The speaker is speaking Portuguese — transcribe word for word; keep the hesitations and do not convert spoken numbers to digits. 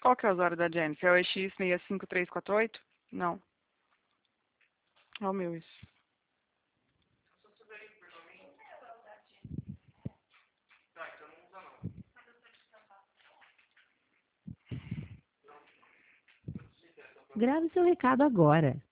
Qual que é o usuário da Jennifer? É o E X seis cinco três quatro oito? Não. É o meu isso. Grave seu recado agora.